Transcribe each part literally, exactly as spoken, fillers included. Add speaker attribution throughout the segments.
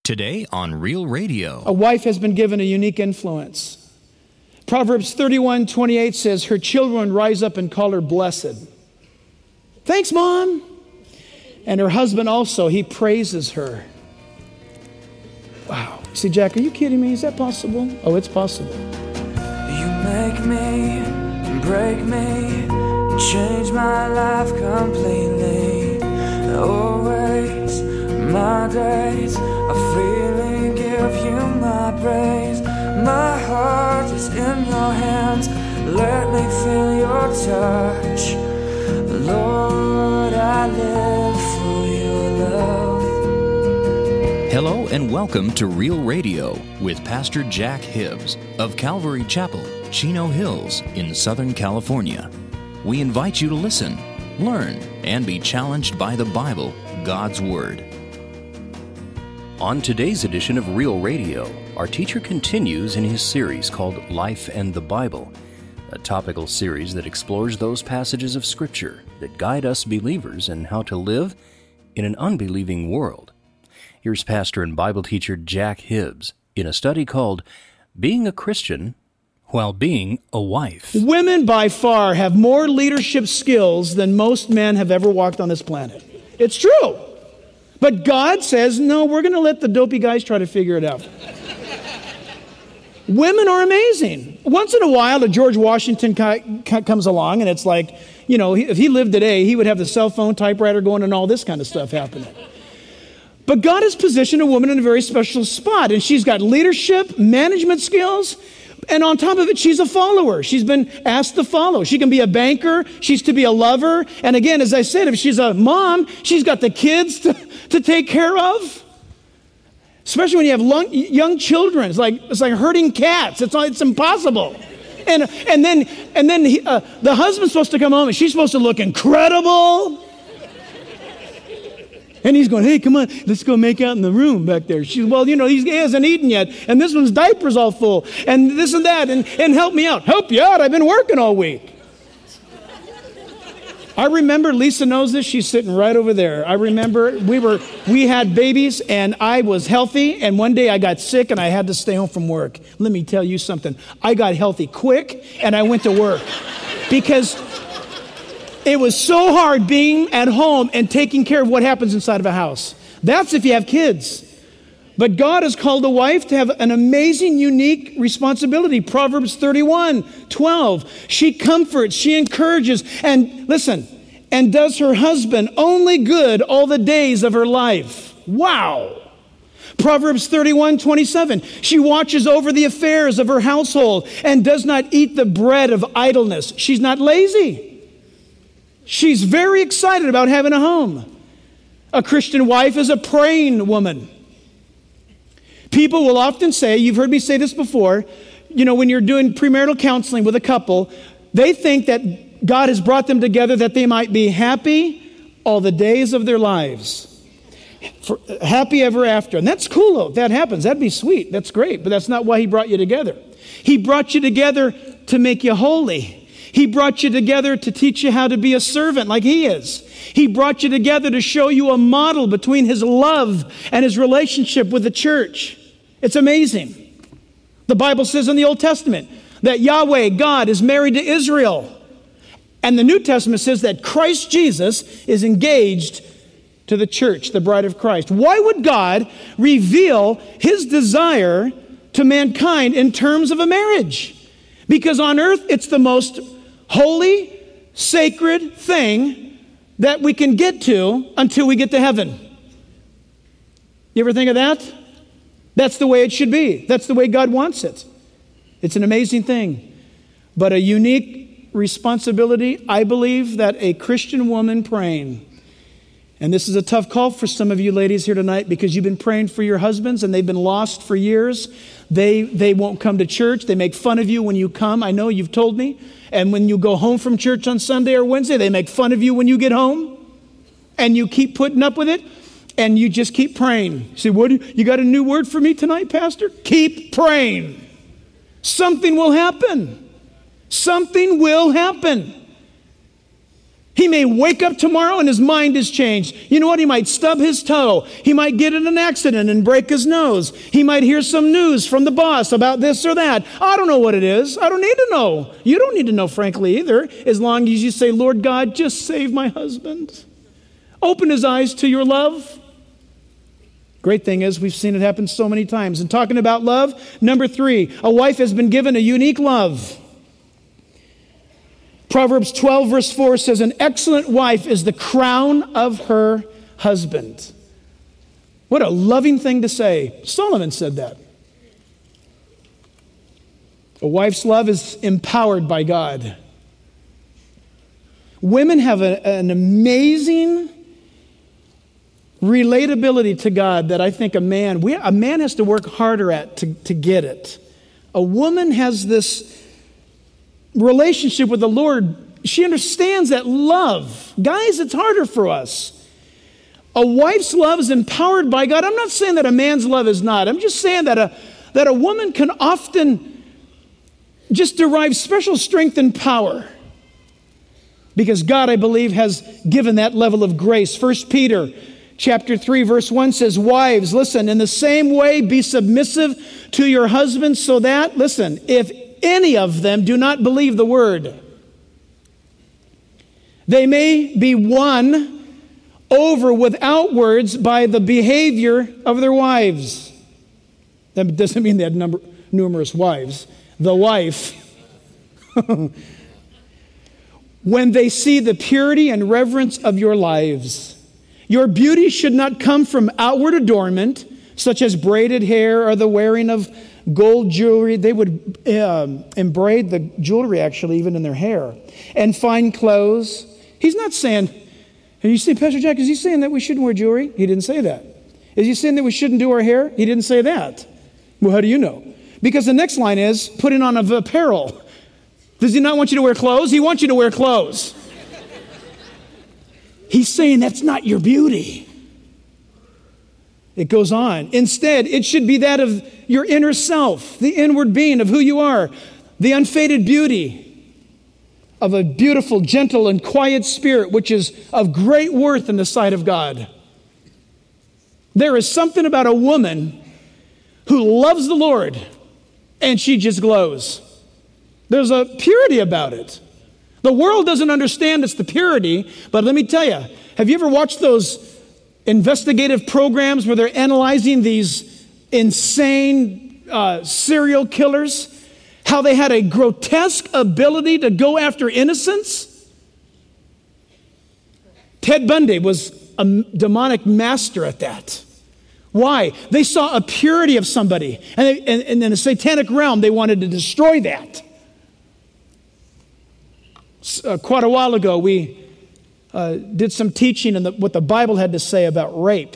Speaker 1: Today on Real Radio.
Speaker 2: A wife has been given a unique influence. Proverbs thirty-one twenty-eight says, her children rise up and call her blessed. Thanks, Mom. And her husband also, he praises her. Wow. See, Jack, are you kidding me? Is that possible? Oh, it's possible.
Speaker 3: You make me, break me, change my life completely. Always, my days are freely give you my praise. My heart is in your hands. Let me feel your touch. Lord, I live for your love.
Speaker 1: Hello and welcome to Real Radio with Pastor Jack Hibbs of Calvary Chapel, Chino Hills in Southern California. We invite you to listen, learn, and be challenged by the Bible, God's Word. On today's edition of Real Radio, our teacher continues in his series called Life and the Bible, a topical series that explores those passages of Scripture that guide us believers in how to live in an unbelieving world. Here's pastor and Bible teacher Jack Hibbs in a study called Being a Christian While Being a Wife.
Speaker 2: Women by far have more leadership skills than most men have ever walked on this planet. It's true. But God says, no, we're going to let the dopey guys try to figure it out. Women are amazing. Once in a while, a George Washington comes along, and it's like, you know, if he lived today, he would have the cell phone, typewriter going, and all this kind of stuff happening. But God has positioned a woman in a very special spot, and she's got leadership, management skills, and on top of it, she's a follower. She's been asked to follow. She can be a banker. She's to be a lover. And again, as I said, if she's a mom, she's got the kids to, to take care of. Especially when you have long, young children. It's like it's like herding cats. It's, it's impossible. And, and then, and then he, uh, the husband's supposed to come home, and she's supposed to look incredible. And he's going, hey, come on, let's go make out in the room back there. She's, well, you know, he hasn't eaten yet. And this one's diaper's all full. And this and that. And, and help me out. Help you out. I've been working all week. I remember, Lisa knows this. She's sitting right over there. I remember we were, we had babies and I was healthy. And one day I got sick and I had to stay home from work. Let me tell you something. I got healthy quick and I went to work because it was so hard being at home and taking care of what happens inside of a house. That's if you have kids. But God has called a wife to have an amazing, unique responsibility. Proverbs thirty-one twelve. She comforts, she encourages, and listen, and does her husband only good all the days of her life. Wow. Proverbs thirty-one twenty-seven. She watches over the affairs of her household and does not eat the bread of idleness. She's not lazy. She's very excited about having a home. A Christian wife is a praying woman. People will often say, you've heard me say this before, you know, when you're doing premarital counseling with a couple, they think that God has brought them together that they might be happy all the days of their lives. For, happy ever after. And that's cool, though. If that happens, that'd be sweet. That's great. But that's not why he brought you together. He brought you together to make you holy. He brought you together to teach you how to be a servant like he is. He brought you together to show you a model between his love and his relationship with the church. It's amazing. The Bible says in the Old Testament that Yahweh, God, is married to Israel. And the New Testament says that Christ Jesus is engaged to the church, the bride of Christ. Why would God reveal his desire to mankind in terms of a marriage? Because on earth, it's the most holy, sacred thing that we can get to until we get to heaven. You ever think of that? That's the way it should be. That's the way God wants it. It's an amazing thing. But a unique responsibility, I believe, that a Christian woman praying, and this is a tough call for some of you ladies here tonight because you've been praying for your husbands and they've been lost for years. They, they won't come to church. They make fun of you when you come. I know you've told me. And when you go home from church on Sunday or Wednesday, they make fun of you when you get home. And you keep putting up with it. And you just keep praying. You say, what do you, you got a new word for me tonight, Pastor? Keep praying. Something will happen. Something will happen. He may wake up tomorrow and his mind is changed. You know what? He might stub his toe. He might get in an accident and break his nose. He might hear some news from the boss about this or that. I don't know what it is. I don't need to know. You don't need to know, frankly, either, as long as you say, Lord God, just save my husband. Open his eyes to your love. Great thing is, we've seen it happen so many times. And talking about love, number three, a wife has been given a unique love. Proverbs twelve verse four says, an excellent wife is the crown of her husband. What a loving thing to say. Solomon said that. A wife's love is empowered by God. Women have a, an amazing relatability to God that I think a man, we, a man has to work harder at to, to get it. A woman has this relationship with the Lord. She understands that love. Guys, it's harder for us. A wife's love is empowered by God. I'm not saying that a man's love is not. I'm just saying that a, that a woman can often just derive special strength and power because God, I believe, has given that level of grace. First Peter chapter three, verse one says, wives, listen, in the same way be submissive to your husbands so that, listen, if any of them do not believe the word, they may be won over without words by the behavior of their wives. That doesn't mean they had number, numerous wives. The wife. When they see the purity and reverence of your lives. Your beauty should not come from outward adornment, such as braided hair or the wearing of gold jewelry. They would um, embroid the jewelry, actually, even in their hair. And fine clothes. He's not saying, and you see, Pastor Jack, is he saying that we shouldn't wear jewelry? He didn't say that. Is he saying that we shouldn't do our hair? He didn't say that. Well, how do you know? Because the next line is putting on of apparel. Does he not want you to wear clothes? He wants you to wear clothes. He's saying that's not your beauty. It goes on. Instead, it should be that of your inner self, the inward being of who you are, the unfaded beauty of a beautiful, gentle, and quiet spirit, which is of great worth in the sight of God. There is something about a woman who loves the Lord, and she just glows. There's a purity about it. The world doesn't understand it's the purity, but let me tell you, have you ever watched those investigative programs where they're analyzing these insane uh, serial killers? How they had a grotesque ability to go after innocents? Ted Bundy was a demonic master at that. Why? They saw a purity of somebody, and, they, and, and in the satanic realm, they wanted to destroy that. Uh, quite a while ago, we uh, did some teaching on what the Bible had to say about rape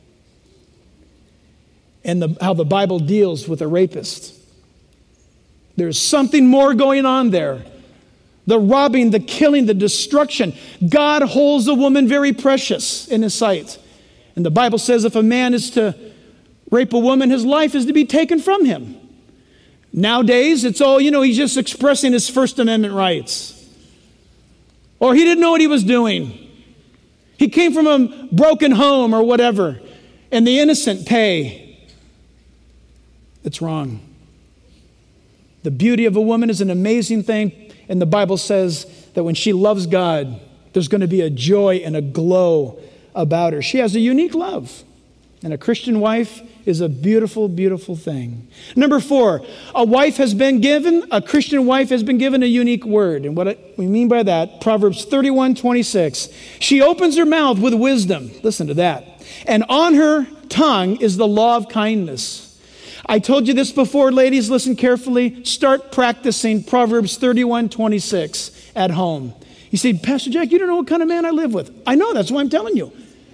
Speaker 2: and the, how the Bible deals with a rapist. There's something more going on there. The robbing, the killing, the destruction. God holds a woman very precious in his sight. And the Bible says if a man is to rape a woman, his life is to be taken from him. Nowadays, it's all, you know, he's just expressing his First Amendment rights. Or he didn't know what he was doing. He came from a broken home or whatever. And the innocent pay. It's wrong. The beauty of a woman is an amazing thing. And the Bible says that when she loves God, there's going to be a joy and a glow about her. She has a unique love. And a Christian wife is a beautiful, beautiful thing. Number four, a wife has been given, a Christian wife has been given a unique word. And what we mean by that, Proverbs thirty-one twenty-six. She opens her mouth with wisdom. Listen to that. And on her tongue is the law of kindness. I told you this before, ladies, listen carefully. Start practicing Proverbs thirty-one twenty-six at home. You say, Pastor Jack, you don't know what kind of man I live with. I know, that's why I'm telling you.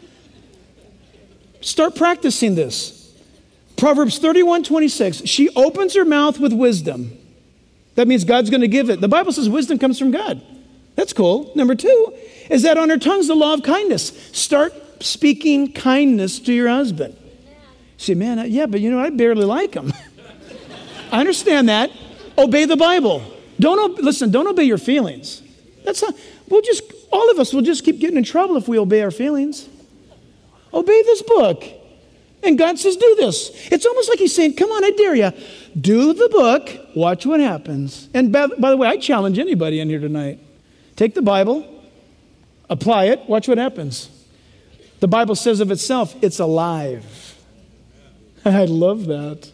Speaker 2: Start practicing this. Proverbs thirty-one twenty-six. She opens her mouth with wisdom. That means God's going to give it. The Bible says wisdom comes from God. That's cool. Number two is that on her tongue is the law of kindness. Start speaking kindness to your husband. You say, man, yeah, but you know, I barely like him. I understand that. Obey the Bible. Don't, listen, don't obey your feelings. That's not, we'll just all of us will just keep getting in trouble if we obey our feelings. Obey this book. And God says, do this. It's almost like he's saying, come on, I dare you. Do the book. Watch what happens. And by, by the way, I challenge anybody in here tonight. Take the Bible, apply it, watch what happens. The Bible says of itself, it's alive. I love that.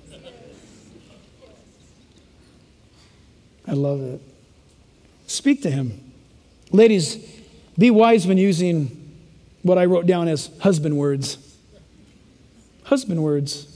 Speaker 2: I love it. Speak to him. Ladies, be wise when using what I wrote down as husband words. Husband words.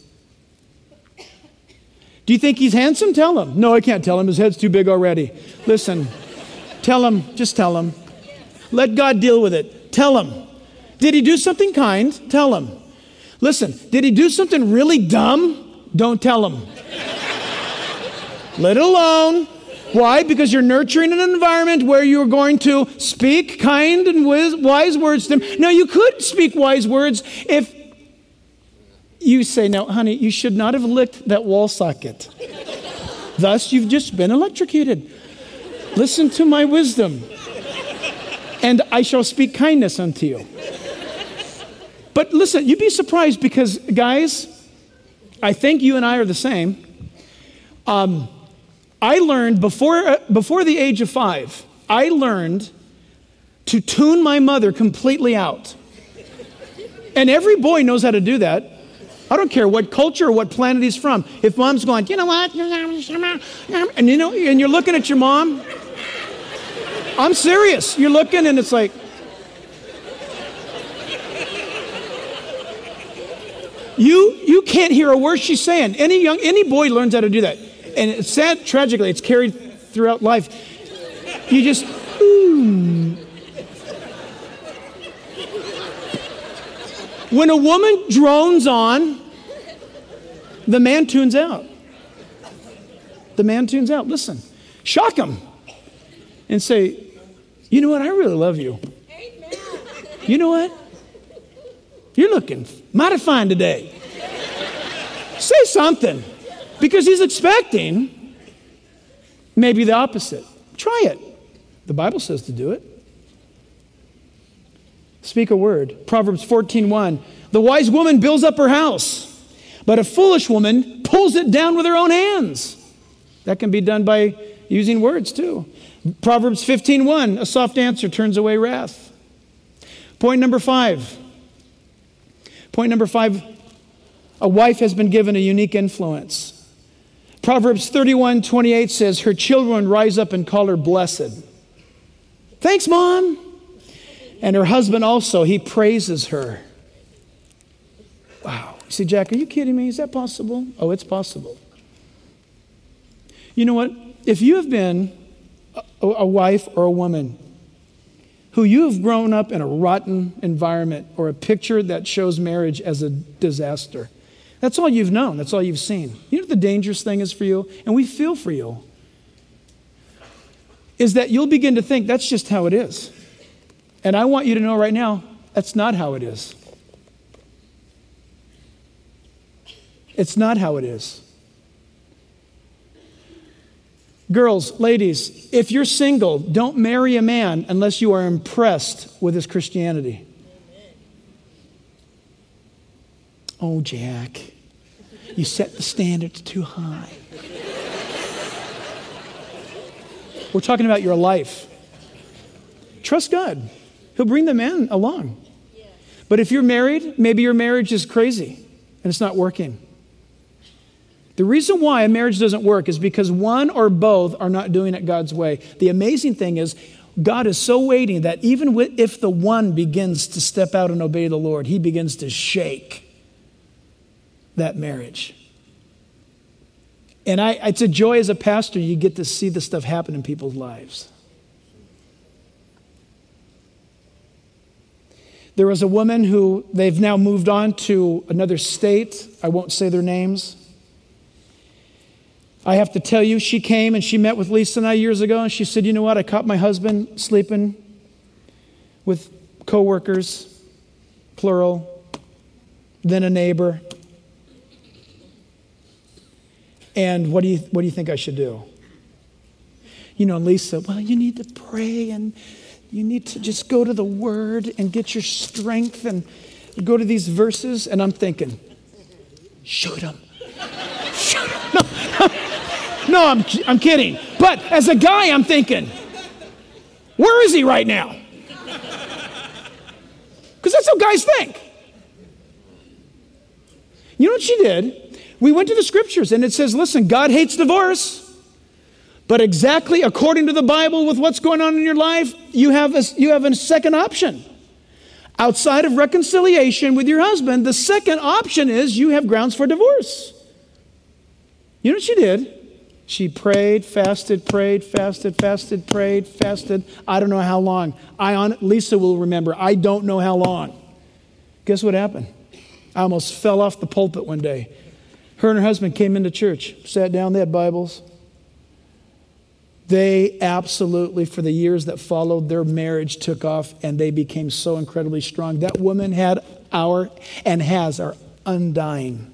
Speaker 2: Do you think he's handsome? Tell him. No, I can't tell him. His head's too big already. Listen, tell him. Just tell him. Let God deal with it. Tell him. Did he do something kind? Tell him. Listen, did he do something really dumb? Don't tell him. Let it alone. Why? Because you're nurturing an environment where you're going to speak kind and wise words to them. Now, you could speak wise words if you say, now, honey, you should not have licked that wall socket. Thus, you've just been electrocuted. Listen to my wisdom, and I shall speak kindness unto you. But listen, you'd be surprised because, guys, I think you and I are the same. Um, I learned before, uh, before the age of five, I learned to tune my mother completely out. And every boy knows how to do that. I don't care what culture or what planet he's from. If mom's going, you know what? And you know, and you're looking at your mom. I'm serious. You're looking and it's like, you you can't hear a word she's saying. Any young any boy learns how to do that. And it's sad, tragically, it's carried throughout life. You just, ooh. When a woman drones on, the man tunes out. The man tunes out. Listen, shock him and say, you know what? I really love you. Amen. You know what? You're looking mighty fine today. Say something, because he's expecting maybe the opposite. Try it. The Bible says to do it. Speak a word. Proverbs fourteen one. The wise woman builds up her house, but a foolish woman pulls it down with her own hands. That can be done by using words too. Proverbs fifteen one. A soft answer turns away wrath. Point number five. Point number five. A wife has been given a unique influence. Proverbs thirty-one twenty-eight says, her children rise up and call her blessed. Thanks, Mom. And her husband also, he praises her. Wow. You say, Jack, are you kidding me? Is that possible? Oh, it's possible. You know what? If you have been a, a wife or a woman who you have grown up in a rotten environment or a picture that shows marriage as a disaster, that's all you've known. That's all you've seen. You know what the dangerous thing is for you? And we feel for you. Is that you'll begin to think that's just how it is. And I want you to know right now, that's not how it is. It's not how it is. Girls, ladies, if you're single, don't marry a man unless you are impressed with his Christianity. Oh, Jack, you set the standards too high. We're talking about your life. Trust God. He'll bring the man along. But if you're married, maybe your marriage is crazy and it's not working. The reason why a marriage doesn't work is because one or both are not doing it God's way. The amazing thing is, God is so waiting that even if the one begins to step out and obey the Lord, he begins to shake that marriage. And I, it's a joy as a pastor, you get to see this stuff happen in people's lives. There was a woman who they've now moved on to another state. I won't say their names. I have to tell you, she came and she met with Lisa and I years ago, and she said, you know what, I caught my husband sleeping with coworkers, plural, then a neighbor. And what do you what do you think I should do? You know, Lisa, well, you need to pray and You need to just go to the Word and get your strength and go to these verses. And I'm thinking, shoot him. Shoot him. No, no I'm, I'm kidding. But as a guy, I'm thinking, where is he right now? Because that's how guys think. You know what she did? We went to the scriptures and it says, listen, God hates divorce. But exactly according to the Bible with what's going on in your life, you have a, you have a second option. Outside of reconciliation with your husband, the second option is you have grounds for divorce. You know what she did? She prayed, fasted, prayed, fasted, fasted, prayed, fasted. I don't know how long. I on Lisa will remember. I don't know how long. Guess what happened? I almost fell off the pulpit one day. Her and her husband came into church, sat down, they had Bibles. They absolutely, for the years that followed, their marriage took off and they became so incredibly strong. That woman had our, and has our undying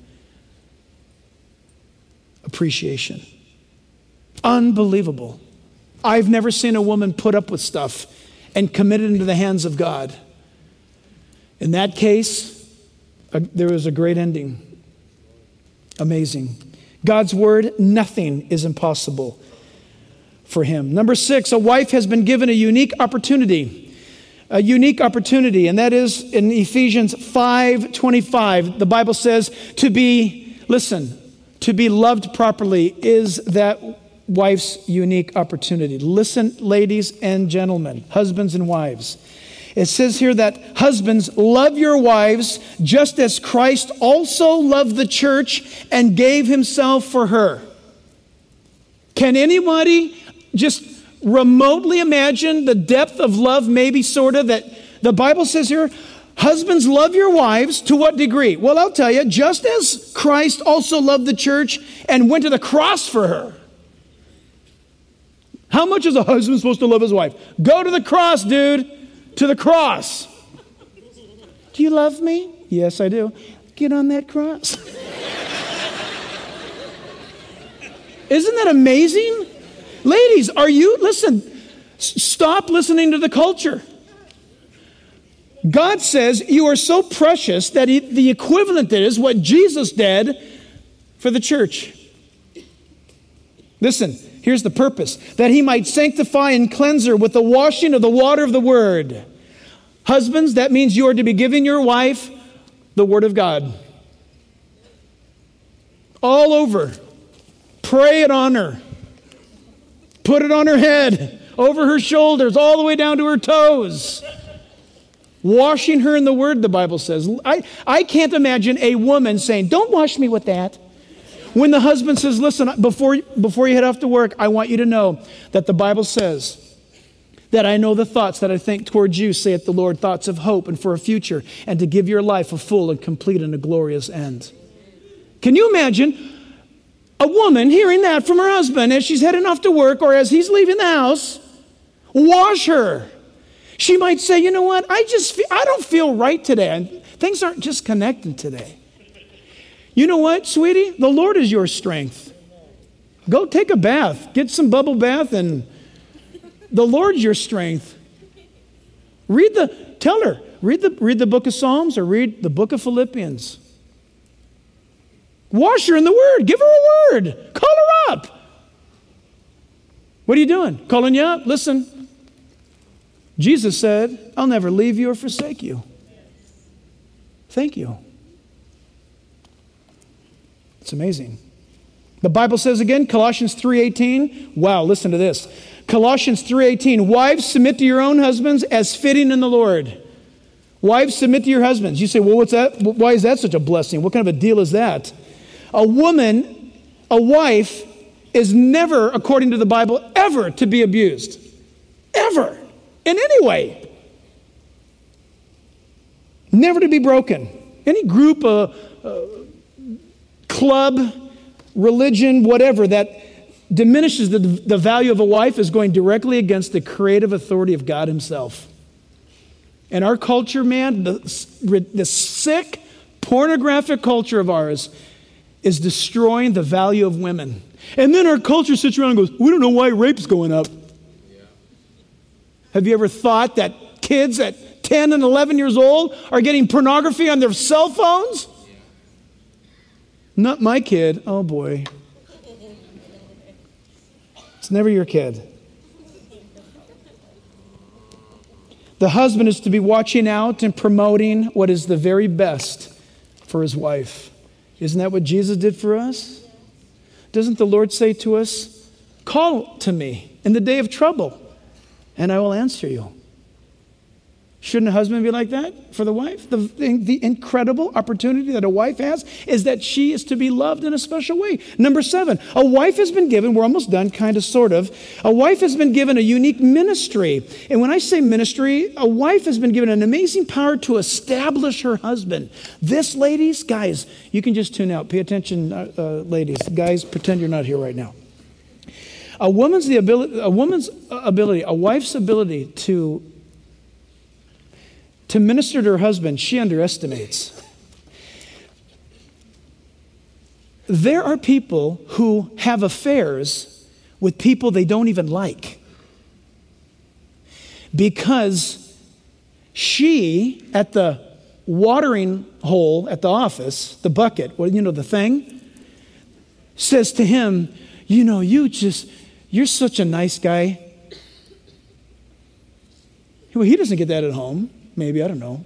Speaker 2: appreciation. Unbelievable. I've never seen a woman put up with stuff and commit it into the hands of God. In that case, uh, there was a great ending. Amazing. God's word, nothing is impossible for him. Number six, a wife has been given a unique opportunity. A unique opportunity, and that is in Ephesians five twenty-five. The Bible says to be, listen, to be loved properly is that wife's unique opportunity. Listen, ladies and gentlemen, husbands and wives. It says here that husbands, love your wives just as Christ also loved the church and gave himself for her. Can anybody just remotely imagine the depth of love, maybe sort of, that the Bible says here, husbands, love your wives. To what degree? Well, I'll tell you, just as Christ also loved the church and went to the cross for her. How much is a husband supposed to love his wife? Go to the cross, dude. To the cross. Do you love me? Yes, I do. Get on that cross. Isn't that amazing? Ladies, are you, listen, s- stop listening to the culture. God says you are so precious that he, the equivalent is what Jesus did for the church. Listen, here's the purpose, that he might sanctify and cleanse her with the washing of the water of the word. Husbands, that means you are to be giving your wife the word of God. All over. Pray it on her. Put it on her head, over her shoulders, all the way down to her toes. Washing her in the word, the Bible says. I, I can't imagine a woman saying, don't wash me with that. When the husband says, listen, before, before you head off to work, I want you to know that the Bible says that I know the thoughts that I think towards you, saith the Lord, thoughts of hope and for a future, and to give your life a full and complete and a glorious end. Can you imagine a woman hearing that from her husband as she's heading off to work or as he's leaving the house? Wash her. She might say, you know what, I just feel, I don't feel right today. Things aren't just connecting today. You know what, sweetie? The Lord is your strength. Go take a bath. Get some bubble bath, and the Lord's your strength. Read the, tell her, read the, read the book of Psalms or read the book of Philippians. Wash her in the word. Give her a word. Call her up. What are you doing? Calling you up? Listen. Jesus said, I'll never leave you or forsake you. Thank you. It's amazing. The Bible says again, Colossians three eighteen. Wow, listen to this. Colossians three eighteen. Wives, submit to your own husbands as fitting in the Lord. Wives, submit to your husbands. You say, well, what's that? Why is that such a blessing? What kind of a deal is that? A woman, a wife, is never, according to the Bible, ever to be abused. Ever. In any way. Never to be broken. Any group, uh, uh, club, religion, whatever, that diminishes the, the value of a wife is going directly against the creative authority of God himself. And our culture, man, the, the sick, pornographic culture of ours is destroying the value of women. And then our culture sits around and goes, we don't know why rape's going up. Have you ever thought that kids at ten and eleven years old are getting pornography on their cell phones? Not my kid. Oh boy. It's never your kid. The husband is to be watching out and promoting what is the very best for his wife. Isn't that what Jesus did for us? Doesn't the Lord say to us, call to me in the day of trouble, and I will answer you? Shouldn't a husband be like that for the wife? The, the incredible opportunity that a wife has is that she is to be loved in a special way. Number seven, a wife has been given, we're almost done, kind of, sort of. A wife has been given a unique ministry. And when I say ministry, a wife has been given an amazing power to establish her husband. This, ladies, guys, you can just tune out. Pay attention, uh, uh, ladies. Guys, pretend you're not here right now. A woman's, the ability, a woman's ability, a wife's ability to To minister to her husband, she underestimates. There are people who have affairs with people they don't even like because she, at the watering hole at the office, the bucket, well, you know, the thing, says to him, you know, you just, you're such a nice guy. Well, he doesn't get that at home. Maybe, I don't know.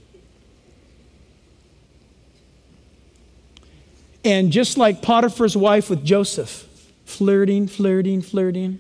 Speaker 2: And just like Potiphar's wife with Joseph, flirting, flirting, flirting.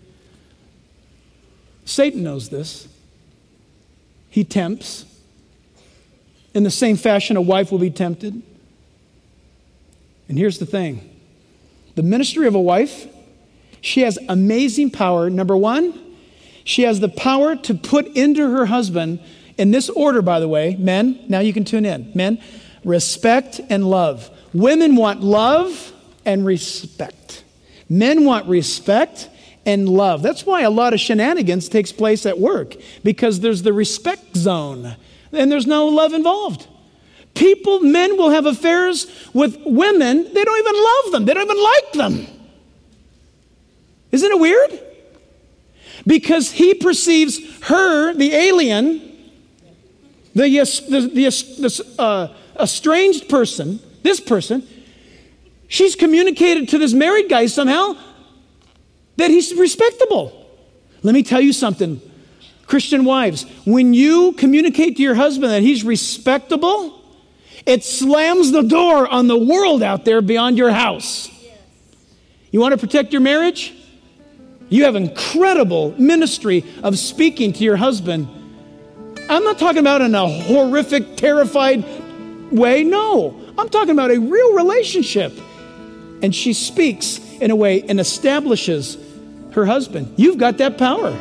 Speaker 2: Satan knows this. He tempts. In the same fashion, a wife will be tempted. And here's the thing. The ministry of a wife, she has amazing power. Number one, she has the power to put into her husband, in this order, by the way, men, now you can tune in. Men, respect and love. Women want love and respect. Men want respect and love. That's why a lot of shenanigans takes place at work, because there's the respect zone and there's no love involved. People, men will have affairs with women. They don't even love them. They don't even like them. Isn't it weird? Because he perceives her, the alien, The, the, the, the uh, estranged person, this person, she's communicated to this married guy somehow that he's respectable. Let me tell you something, Christian wives, when you communicate to your husband that he's respectable, it slams the door on the world out there beyond your house. You want to protect your marriage? You have incredible ministry of speaking to your husband. I'm not talking about in a horrific, terrified way. No, I'm talking about a real relationship. And she speaks in a way and establishes her husband. You've got that power.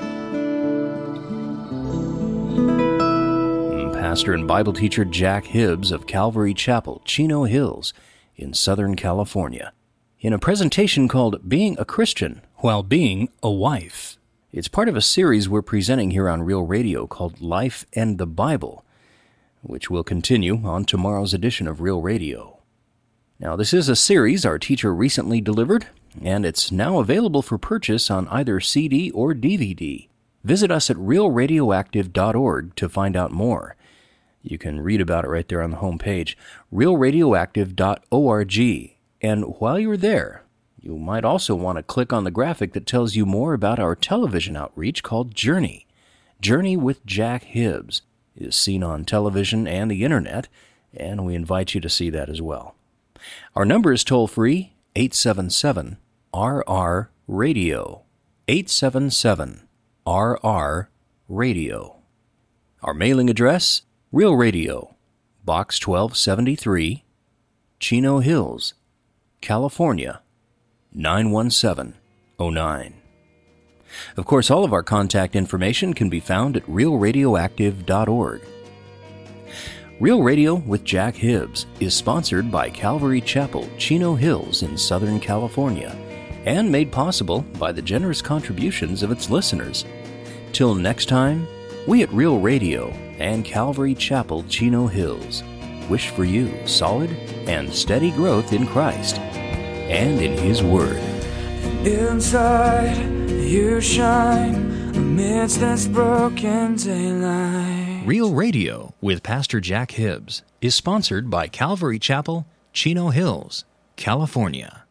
Speaker 1: Pastor and Bible teacher Jack Hibbs of Calvary Chapel, Chino Hills, in Southern California, in a presentation called Being a Christian While Being a Wife. It's part of a series we're presenting here on Real Radio called Life and the Bible, which will continue on tomorrow's edition of Real Radio. Now, this is a series our teacher recently delivered, and it's now available for purchase on either C D or D V D. Visit us at real radioactive dot org to find out more. You can read about it right there on the home page, real radioactive dot org. And while you're there, you might also want to click on the graphic that tells you more about our television outreach called Journey. Journey with Jack Hibbs is seen on television and the internet, and we invite you to see that as well. Our number is toll-free, eight seven seven R R radio, eight seven seven R R radio. Our mailing address, Real Radio, Box twelve seventy-three, Chino Hills, California, nine one seven oh nine. Of course, all of our contact information can be found at real radioactive dot org. Real Radio with Jack Hibbs is sponsored by Calvary Chapel, Chino Hills in Southern California, and made possible by the generous contributions of its listeners. Till next time, we at Real Radio and Calvary Chapel, Chino Hills wish for you solid and steady growth in Christ and in His Word.
Speaker 3: Inside you shine amidst this broken daylight.
Speaker 1: Real Radio with Pastor Jack Hibbs is sponsored by Calvary Chapel, Chino Hills, California.